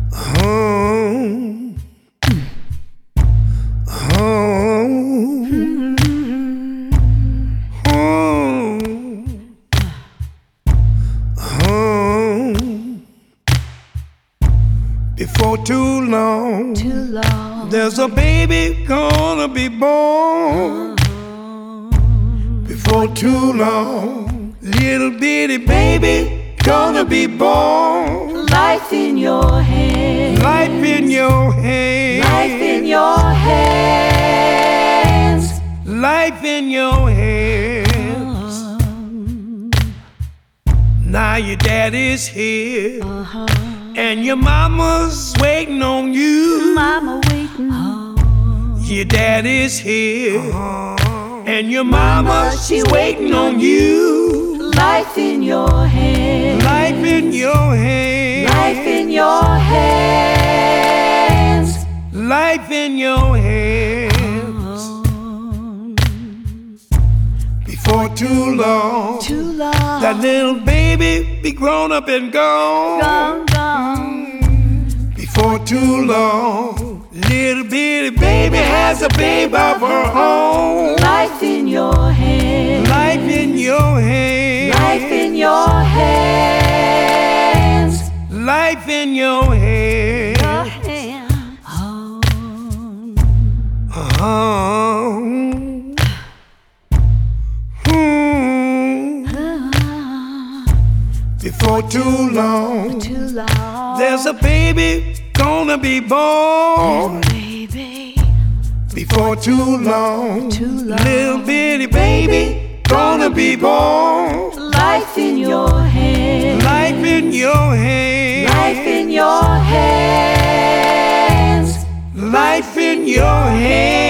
Home, home, home, home. Before too long, there's a baby gonna be born. Before too long, little bitty baby gonna be born. Life in your hands. Life in your hands. Life in your hands. Life in your hands. Now your daddy's here, and your mama's waiting on you. Mama waiting. Your daddy's here, and your mama, she's waiting on you. Life in your hands. Life in your hands. Life in your hands. Life in your hands. Before too long, that little baby be grown up and gone. Before too long, little bitty baby has a baby of her own. Life in your hands. Life in your hands. Life in your hands. Life in your hands. Before too long, there's a baby gonna be born. Before too long, little bitty baby gonna be born. Life in your hands. Life in your hands. Life in your hands. Life in your hands.